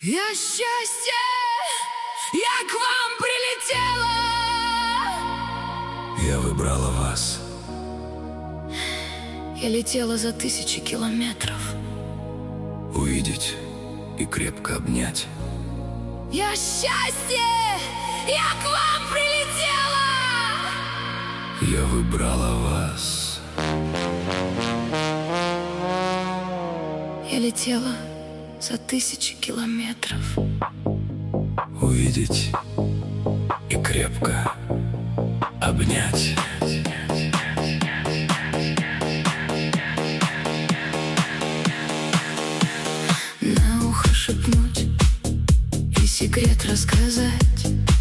Я счастье, я к вам прилетела. Я выбрала вас. Я летела за 1000 километров. Увидеть и крепко обнять. Я счастье, я к вам прилетела. Я выбрала вас. Я летела за 1000 километров. Увидеть и крепко обнять. На ухо шепнуть и секрет рассказать.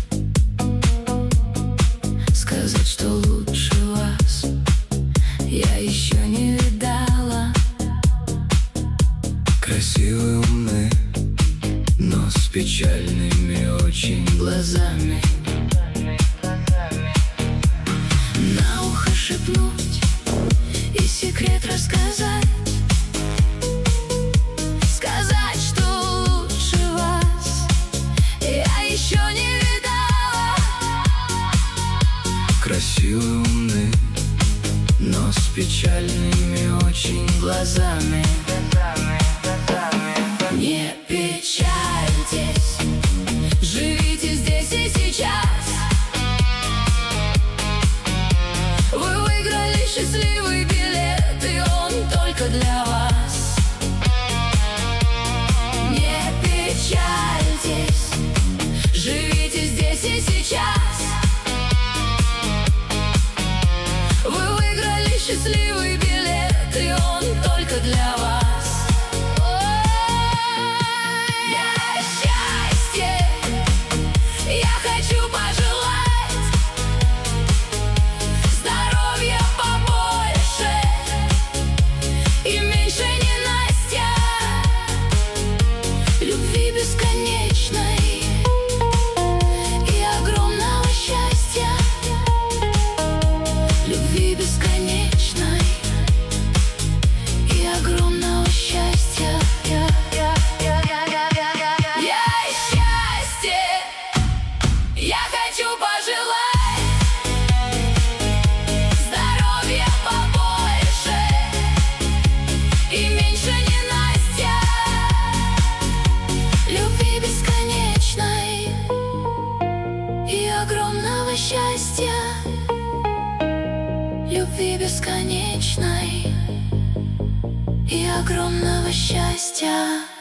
Сказать, что лучше вас я еще не видала. Красивые, умные, но с печальными очень Глазами на ухо шепнуть и секрет рассказать. Сказать, что лучше вас я еще не видала. Красивые, умные, но с печальными очень Глазами не печальтесь, живите здесь и сейчас. Вы выиграли счастливый билет, и он только для вас. Не печальтесь, живите здесь и сейчас. Вы выиграли счастливый билет, и он только для вас. Бесконечной и огромного счастья, любви бесконечной и огромного счастья. Я счастье, я хочу пожелать здоровья побольше и меньше ненастья. Любви бесконечной и огромного счастья. Любви бесконечной и огромного счастья.